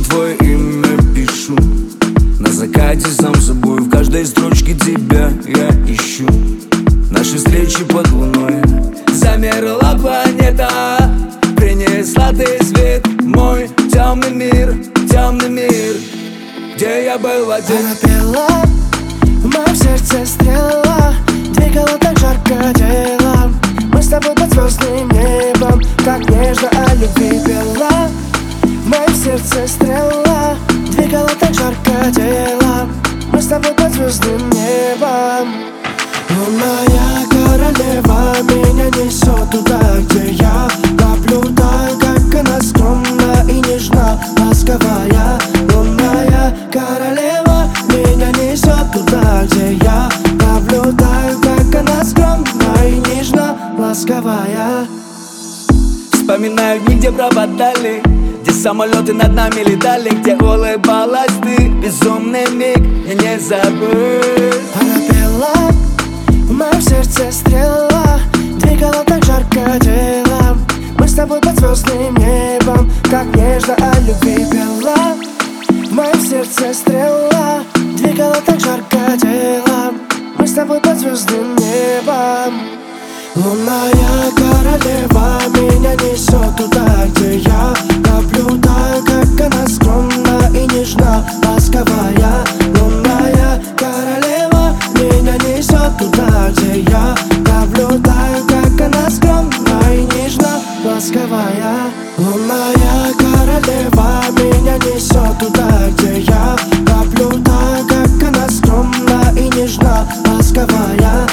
твое имя пишу. На закате сам собой в каждой строчке тебя я ищу. Наши встречи под луной замерла планета, принесла ты свет в мой темный мир, где я был один. Она пела, в моем сердце стрела, двигала так жарко тело. Мы с тобой под звездным небом, как нежно о любви пела. В моем сердце стрела, двигала так жарко тело. Мы с тобой под звездным небом. Лунная королева меня несет туда, где я наблюдаю, как она скромна и нежна, ласковая. Лунная королева меня несет туда, где я наблюдаю, как она скромна и нежна, ласковая. Вспоминаю дни, где пропадали, где самолеты над нами летали, где улыбалась ты, безумный миг, я не забыл. Она пела, в моем сердце стрела, двигала так жарко тело. Мы с тобой под звездным небом, как нежно о любви пела. В моем сердце стрела, двигала так жарко тело. Мы с тобой под звездным небом. Лунная королева меня несет туда, где я наблюдаю, как она скромна и нежна, ласковая. Лунная королева меня несет туда, где я наблюдаю, как она скромна и нежна, ласковая. Лунная королева меня несет туда, где я наблюдаю, как она скромна и нежна, ласковая.